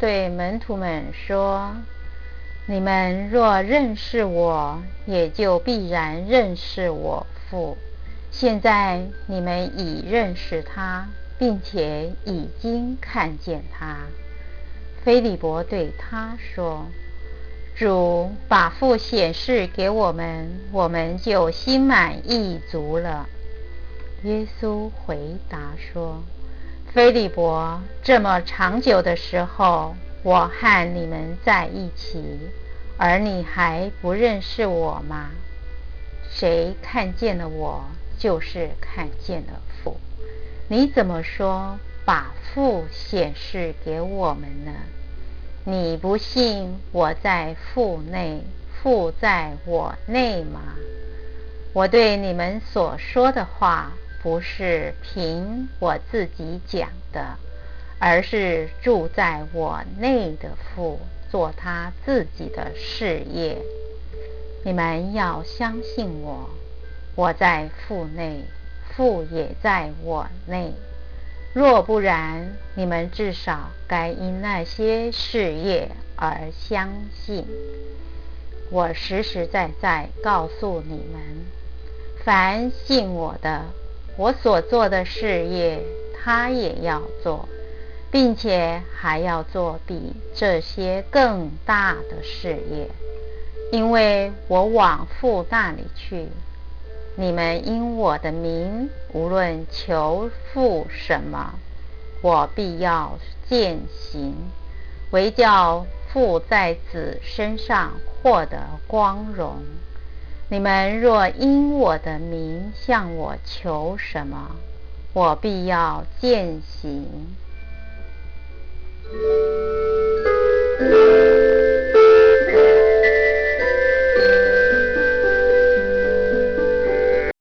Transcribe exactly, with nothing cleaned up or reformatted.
对门徒们说：你们若认识我，也就必然认识我父。现在你们已认识他，并且已经看见他。腓利伯对他说：主把父显示给我们，我们就心满意足了。耶稣回答说：腓利伯，这么长久的时候，我和你们在一起，而你还不认识我吗？谁看见了我，就是看见了父。你怎么说把父显示给我们呢？你不信我在父内，父在我内吗？我对你们所说的话，不是凭我自己讲的，而是住在我内的父做他自己的事业。你们要相信我，我在父内，父也在我内。若不然，你们至少该因那些事业而相信。我实实在在告诉你们，凡信我的，我所做的事业，他也要做，并且还要做比这些更大的事业，因为我往父那里去。你们因我的名，无论求父什么，我必要践行，为叫父在子身上获得光荣。你们若因我的名向我求什么，我必要践行。